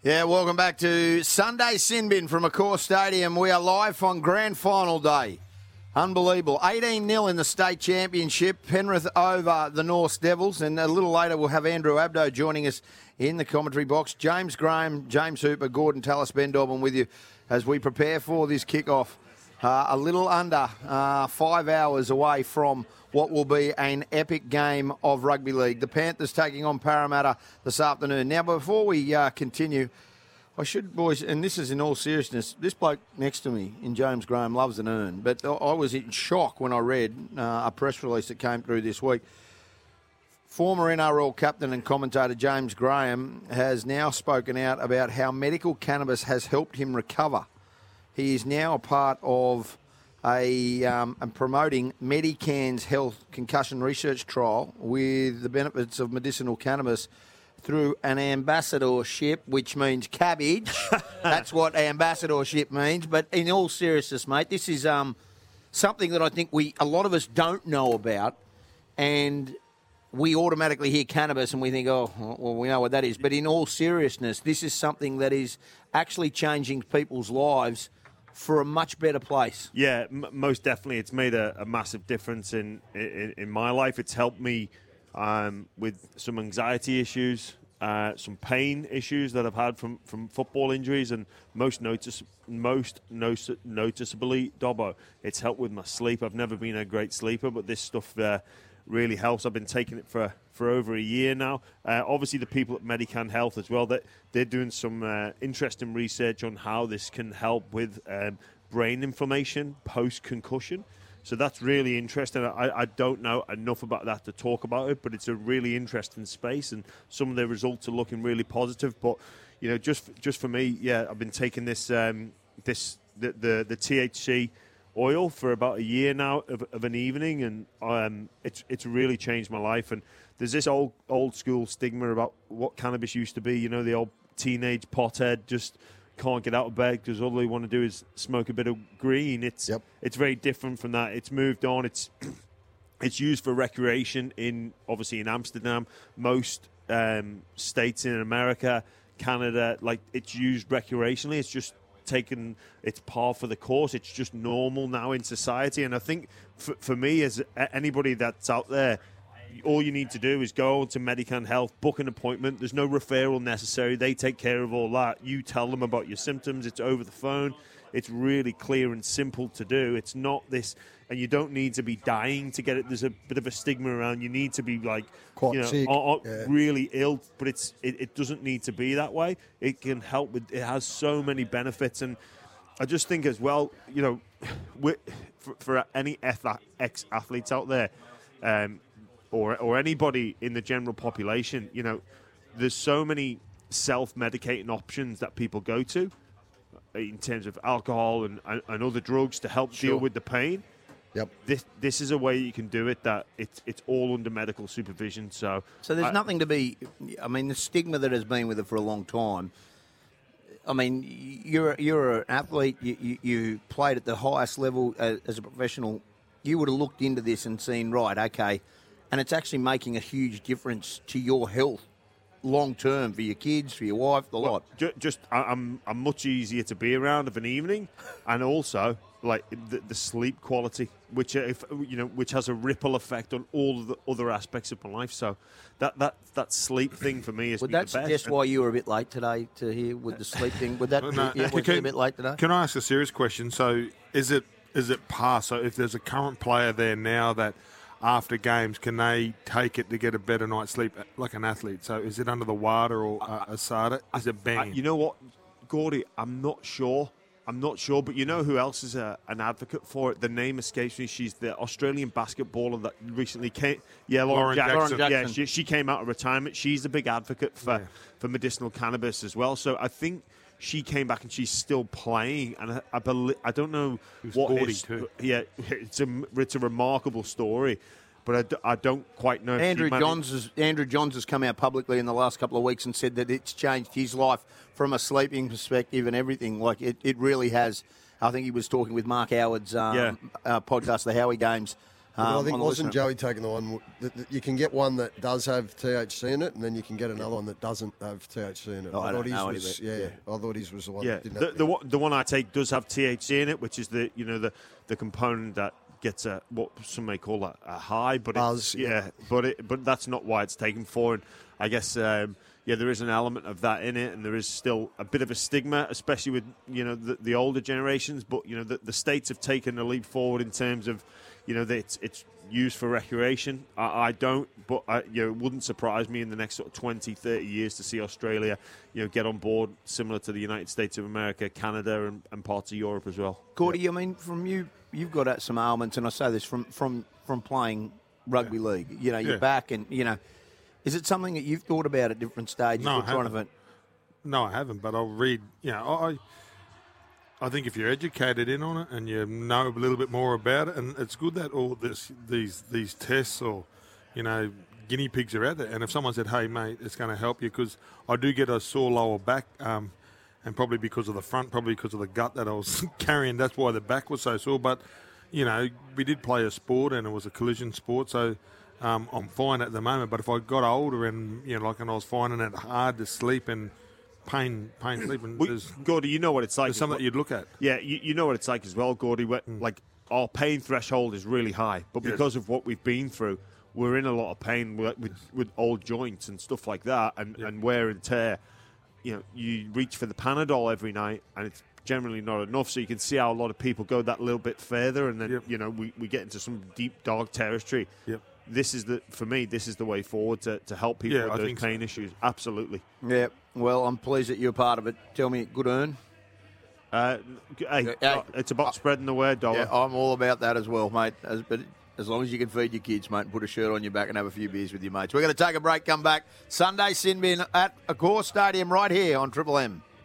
Yeah, welcome back to Sunday Sin Bin from Accor Stadium. We are live on grand final day. Unbelievable. 18-0 in the state championship. Penrith over the North Devils. And a little later we'll have Andrew Abdo joining us in the commentary box. James Graham, James Hooper, Gordon Tallis, Ben Dobbin with you as we prepare for this kickoff. A little under 5 hours away from what will be an epic game of rugby league. The Panthers taking on Parramatta this afternoon. Now, before we continue, I should, boys, and this is in all seriousness, this bloke next to me in James Graham loves an earn, but I was in shock when I read a press release that came through this week. Former NRL captain and commentator James Graham has now spoken out about how medical cannabis has helped him recover. He is now a part of promoting Medican's health concussion research trial with the benefits of medicinal cannabis through an ambassadorship, which means cabbage. That's what ambassadorship means. But in all seriousness, mate, this is something that I think a lot of us don't know about, and we automatically hear cannabis and we think, oh, well, we know what that is. But in all seriousness, this is something that is actually changing people's lives for a much better place. Yeah, most definitely. It's made a massive difference in my life. It's helped me with some anxiety issues, some pain issues that I've had from football injuries, and most noticeably, Dobbo, it's helped with my sleep. I've never been a great sleeper, but this stuff really helps. I've been taking it for over a year now. Obviously, the people at Medican Health as well, that they're doing some interesting research on how this can help with brain inflammation post-concussion. So that's really interesting. I don't know enough about that to talk about it, but it's a really interesting space, and some of the results are looking really positive. But you know, just for me, yeah, I've been taking this the THC oil for about a year now of an evening, and it's really changed my life. And there's this old school stigma about what cannabis used to be. You know, the old teenage pothead just can't get out of bed because all they want to do is smoke a bit of green. It's very different from that. It's moved on. It's used for recreation obviously in Amsterdam, most states in America, Canada. Like, it's used recreationally. It's just taken its par for the course. It's just normal now in society. And I think for me, as anybody that's out there, all you need to do is go to Medican Health, book an appointment. There's no referral necessary. They take care of all that. You tell them about your symptoms. It's over the phone. It's really clear and simple to do. It's not this, and you don't need to be dying to get it. There's a bit of a stigma around. You need to be like, sick. Really ill, but it doesn't need to be that way. It can help with. It has so many benefits, and I just think as well, you know, for any ex-athletes out there, or anybody in the general population, you know, there's so many self-medicating options that people go to in terms of alcohol and other drugs to help deal with the pain. Yep. This is a way you can do it that it's all under medical supervision. So there's nothing to be. I mean, the stigma that has been with it for a long time. I mean, you're an athlete. You played at the highest level as a professional. You would have looked into this and seen, right, okay, and it's actually making a huge difference to your health long term for your kids, for your wife, the lot. I'm much easier to be around of an evening, and also like the sleep quality, which has a ripple effect on all of the other aspects of my life. So that sleep thing for me is the best. Would that suggest why you were a bit late today to hear with the sleep thing? Would that was you a bit late today? Can I ask a serious question? So is it past? So if there's a current player there now that after games, can they take it to get a better night's sleep like an athlete? So is it under the WADA or ASADA? Is it banned? You know what, Gordy? I'm not sure, but you know who else is an advocate for it? The name escapes me. She's the Australian basketballer that recently came. Yeah, Lauren Jackson. Yeah, she came out of retirement. She's a big advocate for medicinal cannabis as well. So I think she came back and she's still playing, and I don't know what 42. Yeah, it's a remarkable story, but I don't quite know. Andrew Johns has come out publicly in the last couple of weeks and said that it's changed his life from a sleeping perspective and everything. Like it really has. I think he was talking with Mark Howard's podcast, the Howie Games, But I think on the wasn't listener. Joey taking the one that you can get one that does have THC in it, and then you can get another one that doesn't have THC in it. Oh, I don't his know was, anything. I thought his was the one. Yeah, that didn't have the one I take does have THC in it, which is the component that gets what some may call a high, but buzz. but that's not why it's taken for. And I guess there is an element of that in it, and there is still a bit of a stigma, especially with the older generations. But the states have taken a leap forward in terms of that it's used for recreation. I don't, but it wouldn't surprise me in the next sort of 20, 30 years to see Australia get on board, similar to the United States of America, Canada, and parts of Europe as well. Gordy, I mean, from you've got some ailments, and I say this from playing rugby league. Your back, and is it something that you've thought about at different stages? No, I I haven't, but I'll read. I think if you're educated in on it and you know a little bit more about it, and it's good that all these tests or guinea pigs are out there. And if someone said, "Hey, mate, it's going to help you," because I do get a sore lower back, and probably because of the front, probably because of the gut that I was carrying, that's why the back was so sore. But we did play a sport, and it was a collision sport, so I'm fine at the moment. But if I got older and and I was finding it hard to sleep and pain sleeping. Gordy, you know what it's like. There's something that you'd look at. Yeah, you know what it's like as well, Gordy. Like our pain threshold is really high, but because of what we've been through, we're in a lot of pain with old joints and stuff like that, and wear and tear. You reach for the Panadol every night, and it's generally not enough. So you can see how a lot of people go that little bit further, and then we get into some deep dark territory. Yep. This is the way forward to help people with those pain issues. Absolutely. Yeah. Well, I'm pleased that you're part of it. Tell me, good earn? It's about spreading the word, Dollar. Yeah, I'm all about that as well, mate. But as long as you can feed your kids, mate, and put a shirt on your back and have a few beers with your mates. We're going to take a break, come back. Sunday Sin Bin at Accor Stadium right here on Triple M.